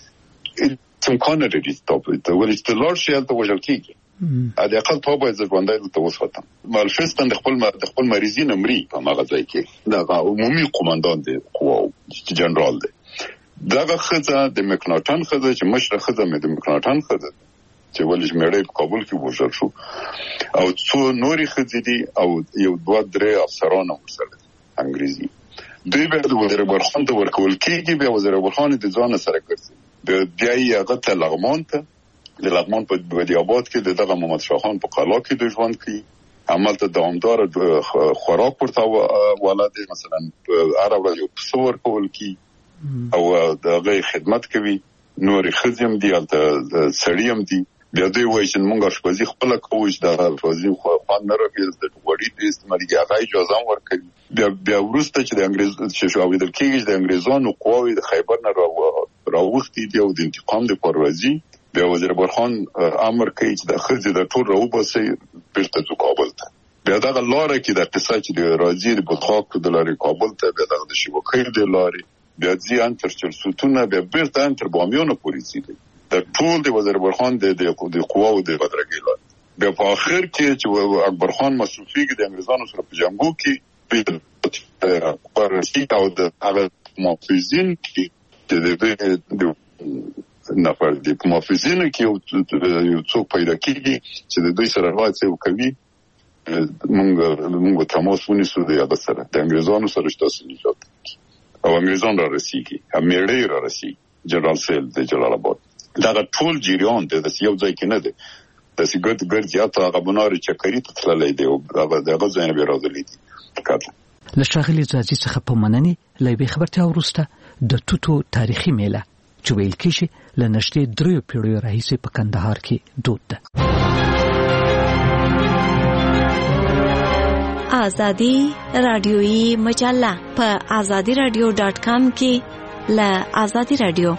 چې څنګه کانه لري تاسو ته ولې چې لاړ شي هلته وژل کېږي ا د اقل په باید ځوانای ته وساتم. مالفستان د خپل د خپل مریضین امري په هغه ځای کې د عمومي قوماندان دی قوا جنرال دی دغه خزه د مکناټن خزه چې مشره خزه مې د مکناټن خزه چې ولې مېړې په کابل کې وژل شو او څو نوري خزې دي او یو دوه درې افسران ورسره انګریزي دوی به د وزیر برخان ته ورکول کېږي بیا وزیر برخان د ځان سره ګرځي بیا یې هغه ته لغمان ته د لغمان په ودی آباد کې د دغه محمد شاه خان په قلا کې د ژوند کوي عملته دوامدار خوراک ورته ولادت مثلا هر ورځ یو څور کول کی او دغه خدمت کوي نور خزم دی البته سړیم دی بیا دوی وایي چې موږ شپږی خپل کوو چې د فوزي خو خان نه راګرځي د وړي د استعمالي هغه اجازه ورکړي بیا بیا ورسته چې د انګريز چې شو اوریدل کېږي د انګريزانو قواوی د خیبر نه راوغختي دی او د انتقام د پروازي بیا وزیر برخان امر کوي چې د خزې د ټول راوباسي بیرته ځو کابل ته بیا دغه لاره کې د اقتصاد چې د راځي د بوتخاک د لارې کابل ته بیا دغه د شبکې د لارې بیا ځي انتر چرسوتونه بیا بیرته انتر بامیانو پورې ځي د ټول د وزیر برخان د د قواو د بدرګۍ لاره بیا په اخر کې چې اکبر خان مصروفیږي د انګريزانو سره په جنگو کې په پارسي او د هغه محافظین کې د نفر دی په محافظینو کې یو څوک پیدا کیږي چې د دوی سره راځي او کوي موږ موږ تماس ونیسو د هغه سره د انګريزانو سره تاسو نجات او انګريزان را رسیږي امېړې را رسیږي جنرال سیل د جلال آباد دا ټول جریان د یو ځای کې نه دی د سیګرټ ګرځي اته هغه بناري چکرې ته تللی دی او هغه دغه ځای نه راځلی دی کاته له شاغلي ځاځي څخه په مننې لې خبرته ورسته د توتو تاریخي میله چې ویل کېږي له نږدې دریو پیړیو راهیسې په کندهار کې دود ده. آزادي رادیويي مجله په آزادي رادیو ډاټ کام کې له آزادي رادیو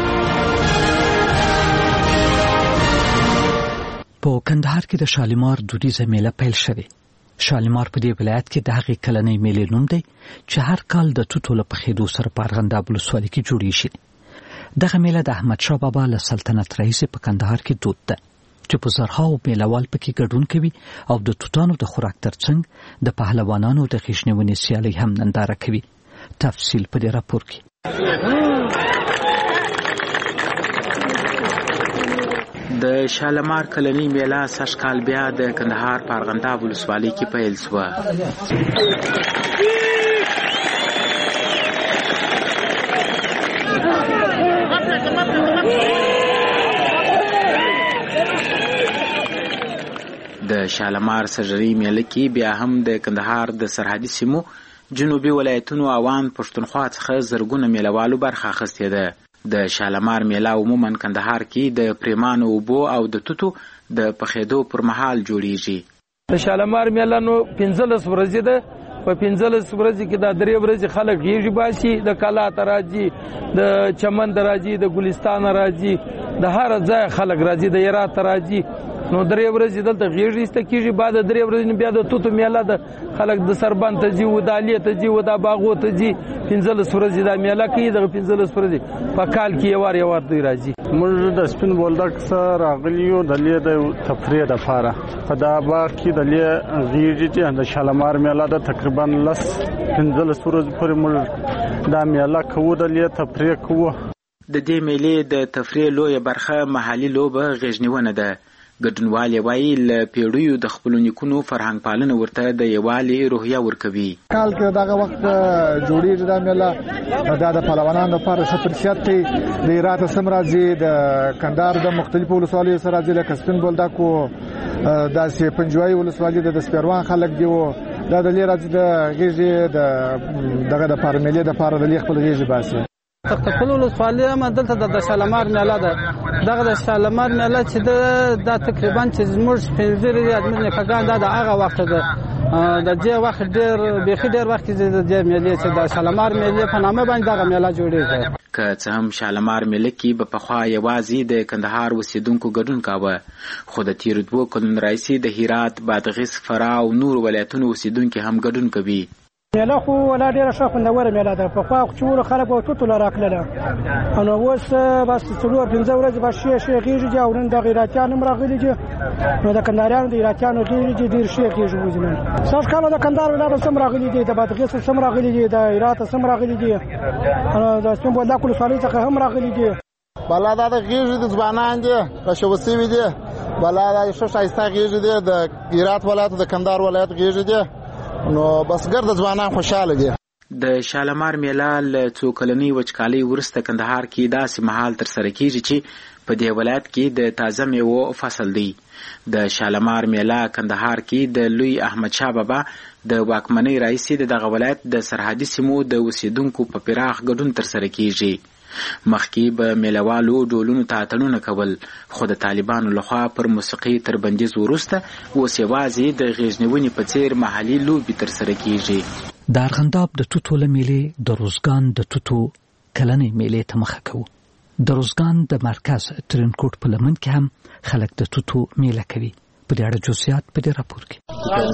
په کندهار کې د شالیمار دودیزه میله پیل شوه. شالیمار په دې ولایت کې د هغې کلنۍ میلې نوم دی چې هر کال د توتو له پخېدو سره په ارغنداب ولسوالۍ کې جوړیږي. دغه میله د احمد شاه بابا له سلطنت راهیسې په کندهار کې دود ده چې په زرهاو میلهوال پکې ګډون کوي او د توتانو د خوراک ترڅنګ د پهلوانانو د غیږنیونې سیالۍ هم ننداره کوي. تفصیل په دې راپور کې. د شالمار کلنۍ میله سږ کال بیا د کندهار په ارغنداب ولسوالۍ کې پیل شوه. د شالمار سرجري میله کې بیا هم د کندهار د سرحدي سیمو جنوبي ولایتونو اوان پښتونخوا څخه زرګونه میلهوالو برخه اخیستې ده. د شالمار میله عموما کندهار کې د پریمانو اوبو او د توتو د پخېدو پر مهال جوړیږي. د شالمار میله نو پنځلس ورځې ده. په پنځلس ورځې کې د درې ورځې خلک غیږې باسي د کلا ته راځي د چمن ته راځي د ګلستان راځي د هر ځای خلک راځي د هرات ته راځي نو درې ورځې دلته غیږې ایسته کېږي بعد د درې ورځې بیا د توتو میله د خلک د سربند ته ځي ودالې ته ځي ودا باغو ته ځي پنځلس ورځې دا میله کوي دغه پنځلس ورځې په کال کې یو وار یو وار دوی راځي. موږ د سپین بولدک سره راغلي یو د لې د تفریح دپاره په دا باغ کې د لې غیږې چې د شالمار میله ده تقریبا لس پنځلس ورځې پورې موږ دا میله کوو د لې تفریح کوو. د دې میلې د تفریح لویه برخه محلي لوبه غیږنیونه ده. ګډونوال وایي له پیړیو د خپلو نیکونو فرهنګ پالنه ورته د یووالي روحیه ورکوي. کال کې دغه وخت جوړیږي دا میله دا د پهلوانانو لپاره ښه فرصت دی. د هرات سم راځي، د کندهار د مختلفو ولسوالیو سره راځي، لکه سپین بولدک او داسې پنجوایي ولسوالي د سپیروان خلک دی او دا د لري راځي د غیږې د دغه د پاره میلې د پاره د خپل غیږې باسي. تختخپل ولسوالي هم دلته د شالمار میله ده. دغه د شالمار میله چې دا تقریبا چې زموږ پنځه ورځې ادمیر نیکګان دا د هغه وخت ده. د دې وخت ډېر بیخي ډېر وخت د دې میلې چې د شالمار میلې په نامه باندې دغه میله جوړېږي. که څه هم شالمار میله کې به پخوا یوازې د کندهار اوسېدونکو ګډون کاوه، خو د تېرو دوو کلونو راهیسې د هرات، بادغیس، فراه او نورو ولایتونو اوسېدونکي هم ګډون کوي. میله خو ولا ډېره ښه خوندوره میله ده. پخوا چې ټولو خلک به توتوله راکړله، او نو اوس بس څلور پنځه ورځې به ښې ښې غېږې دي، او نن د هراتیان هم راغلي دي. نو د کندهاریانو د هراتیانو غېږې دي ډېر ښې غېږې وځي. نن سږ کال د کندهار ولایت هم راغلي دي، د بادغیس هم راغلي دي، د هرات هم راغلي دي، د سپین بولدک ولسوالۍ څخه هم راغلي دي. بلا دا د غېږې د ځوانان دي کشول سوي دي. بلا دا ښه ښایسته غېږې دي. د هرات ولایت د کندهار ولایت غېږې دي. نو بس ګرد ځوانان خوشاله دي. د شالمار میله له څو کلنۍ وچکالۍ وروسته کندهار کې داسې مهال ترسره کیږي چې په دې ولایت کې د تازه میوو فصل دی. د شالمار میله کندهار کې د لوی احمد شاه بابا د واکمنۍ راهیسې د دغه ولایت د سرحدي سیمو د اوسېدونکو په پراخ ګډون ترسره کیږي. مخکې به میلهوالو ډولونو ته اتڼونه کول، خو د طالبانو لخوا پر موسیقي تر بندیز وروسته اوس یوازې د غېږنیونې په څېر محلي لوبې ترسره کیږي. د ارغنداب د توتو له میلې د روزګان د توتو کلنۍ میلې ته مخه کوو. د روزګان د مرکز ترینکوټ په لمن کې هم خلک د توتو میله کوي. په دې اړه جزئیات په دې راپور کې.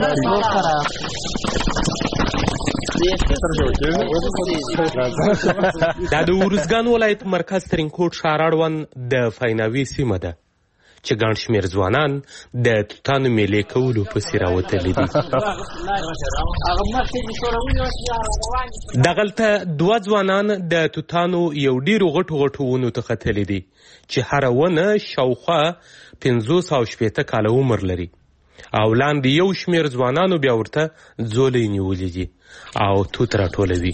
دا د ارزګان ولایت مرکز ترینکوټ ښار اړوند د فیناوي سیمه ده چې ګڼ شمېر ځوانان د توتانو میلې کولو پسې راوتلي دي. دغلته دوه ځوانان د توتانو یو ډېرو غټو غټو ونو ته ختلي دي چې هره ونه شاوخوا پنځوس او شپېته کاله عمر لري، او لاندې یو شمېر ځوانانو بیا ورته ځولۍ نیولي دي او توت راټولوي.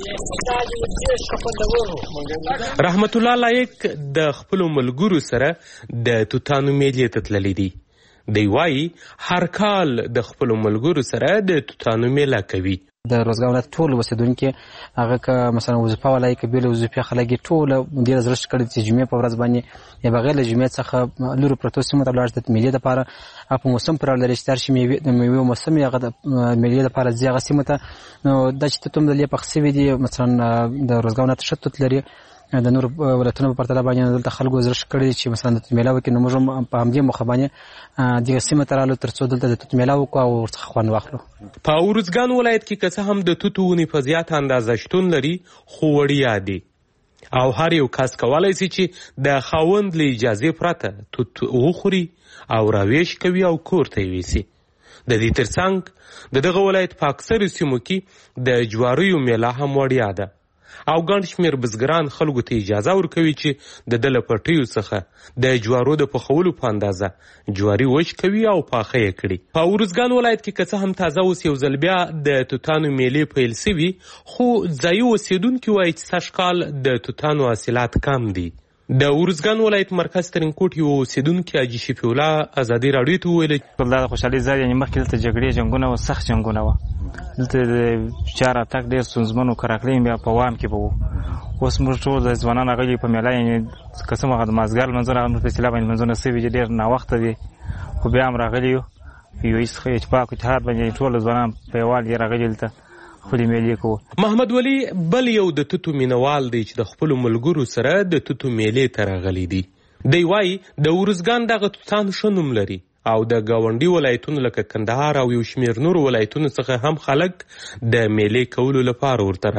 رحمت الله لایق د خپلو ملګرو سره د توتانو میلې ته تللی دی. دی وایي هر کال د خپلو ملګرو سره د توتانو میله کوي. د روزګان ولایت ټول اوسېدونکي هغه که مثلا وظیفه والای که بېله وظیفې خلک یې ټوله ډېره زړښت کړي چې جمعې په ورځ باندې یا بغیر له جمعې څخه لرو پرتو سیمو ته ولاړ شي د میلې دپاره. هغه په موسم پورې اړه لري چې تېر شي د میوې موسم هغه د میلې دپاره ځي هغه سیمو ته. نو دا چې توت هم د دې پخ سوي دي، مثلا د روزګان ولایت ښه توت لري، د نورو ولایتونو په پرتله باندې دلته خلکو زړښت کړی چې مثلا د توت میله وکړي. نو موږ هم په همدې موخه باندې دغه سیمه ته رالو تر څو دلته د توت میله وکړو او ورڅخه خوند واخلو. په ارزګان ولایت کې که څه هم د توتو ونې په زیاته اندازه شتون لري، خو وړیا دي او هر یو کس کولی شي چې د خاوند له اجازې پرته توت وخوري او راویش کوي او کور ته یې ویسي. د دې ترڅنګ د دغه ولایت په اکثرو سیمو کې د جواریو میله هم وړیا ده او ګڼ شمېر بزګران خلکو ته اجازه ورکوي چې د ده له پټیو څخه د جوارو د پخولو په اندازه جواري وچ کوي او پاخه یې کړي. په ارزګان ولایت کې که څه هم تازه اوس یو ځل بیا د توتانو میلې پیل سوي، خو ځایي اوسېدونکي وایي چې سږ کال د توتانو حاصلات کم دي. د ارزګان ولایت مرکز ترینکوټ یو اوسېدونکي حاجي شفیع الله ازادي راډیو ته وویل دا د خوشحالۍ ځای یعنې مخکې دلته جګړې جنګونه و، سخت جنګونه وه. دلته د چا راتګ ډېر ستونزمن و، کراکړۍ بیا په وام کې به وو. اوس موږ ټول د ځوانان راغلي په میله، یعنې که څه هغه د مازدیګر لمونځونه هغه په اصطلاح باندې لمونځونه سوي چې ډېر ناوخته دي، خو بیا هم راغلي یو یو اتفاق اتحاد باندې ټول ځوانان په یووالي یې راغلي دلته خپلې میلې کوو. محمد ولی بل یو د توتو مینوال دی چې د خپلو ملګرو سره د توتو میلې ته راغلی دی. دی وایي د ارزګان دغه توتان ښه نوم لري او د ګاونډي ولایتونو لکه کندهار او یو شمېر نورو ولایتونو څخه هم خلک د میلې کولو لپاره ورته راځي.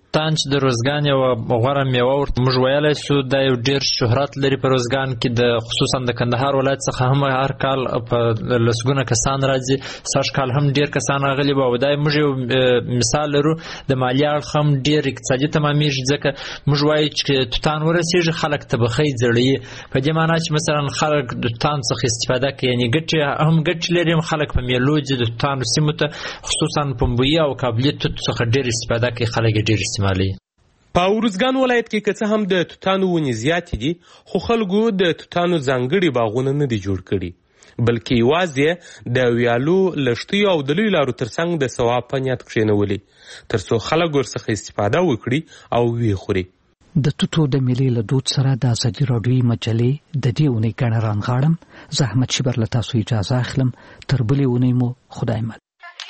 توتان چې د روزګان یوه غوره میوه ورته موږ ویلی سو دا یو ډېر شهرت لري په روزګان کې، د خصوصا د کندهار ولایت څخه هم هر کال په لسګونه کسان راځي، سږ کال هم ډېر کسان راغلي وو. او دا موږ یو مثال لرو د مالي اړخ هم ډېر اقتصادي تمامېږي، ځکه موږ وایو چې توتان ورسېږي خلک طبخۍ زړوي، په دې معنا چې مثلا خلک د توتان څخه استفاده کوي، یعنې ګټې هم ګټې لري، هم خلک په میلو ځي د توتانو سیمو ته، خصوصا پنبوي او کابلي توت څخه ډېر استفاده کوي، خلک یې ډېر استعمالوي. په ارزګان ولایت کې که څه هم د توتانو ونې زیاتې دي، خو خلکو د توتانو ځانګړي باغونه نه دي جوړ کړي، بلکې یوازې د ویالو لښتیو او د لویو لارو ترڅنګ د ثواب په نیت کښېنولي، تر څو خلک ورڅخه استفاده وکړي او ویې خوري. د توتو د مېلې له دود سره د ازادي راډیویي مجلې د دې اونۍ ګڼه رانغاړم. زه احمد شیبر له تاسو اجازه اخلم. تر بلې اونۍ مو خدای مل.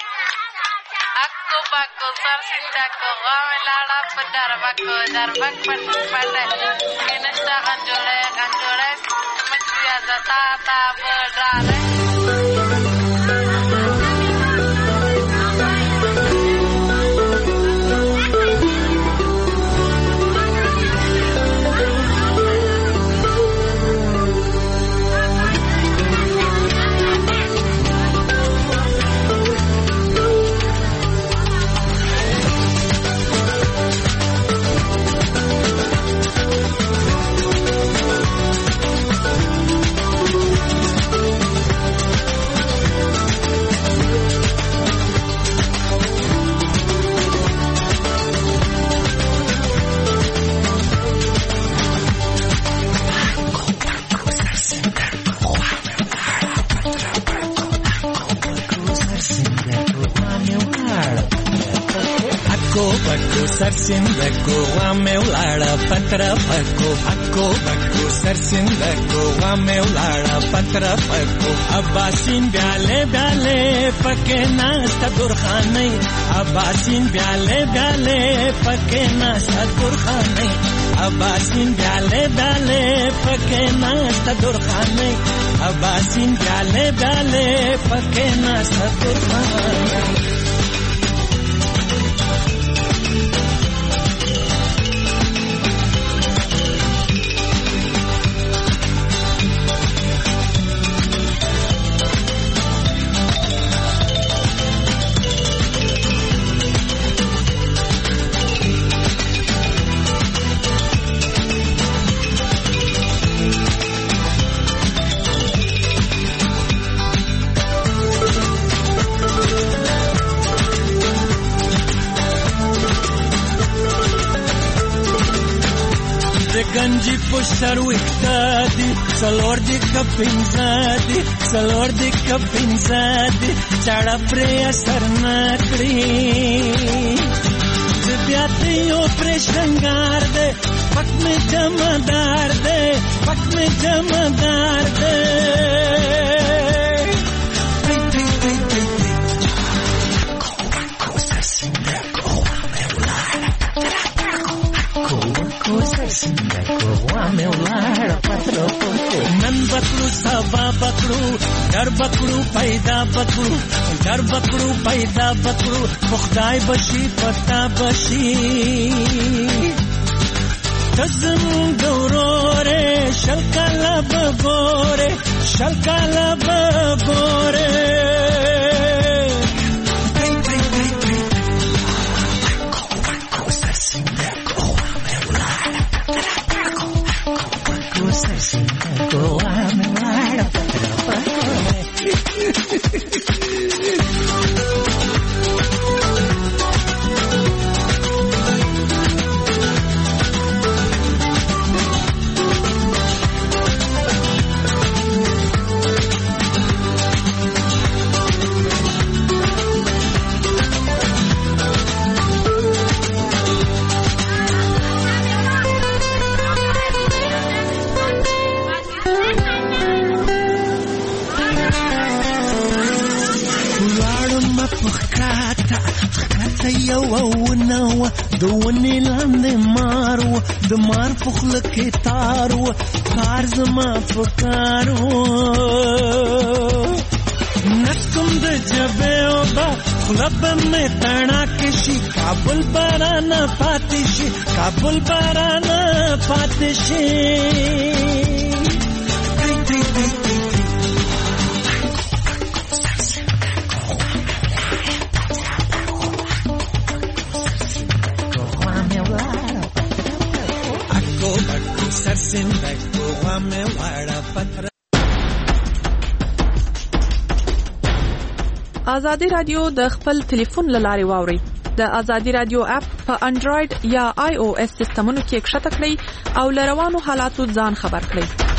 سرسندکو وامه ولاړه پتر پکو اکو بکو سرسندکو وامه ولاړه پتر پکو اباسین بیاله بیاله پکې ناستا درخانه اباسین بیاله بیاله پکې ناستا درخانه اباسین بیاله بیاله پکې ناستا درخانه اباسین بیاله بیاله پکې ناستا درخانه. گنجی پشتر وکتا دی سلور دی کپینزا دی سلور دی کپینزا دی چاڑا پری اثر نکڑی زبیاتیو پری شنگار دے پک میں جمدار دے پک میں جمدار دے نن بکڑو سبا بکڑو در بکڑو پیدا بکڑو در بکڑو پیدا بکڑو خدای بشی پتا بشی تزم گورورے شلکالا بگورے شلکالا بگورے دونی لاندې مارو د مار پخله کې تارو کار زما پکارو نسکم د جبه او با خلب مې تڼا کې شي کابل باران پاتې شي کابل باران پاتې شي اکو اکو سرسن بکو غامه واړه پتر. آزادی رادیو د خپل ټلیفون له لارې واورئ. د آزادی رادیو اپ په انډراید یا آی او اس سیسټمونو کې کښته کړئ او له روانو حالاتو ځان خبر کړئ.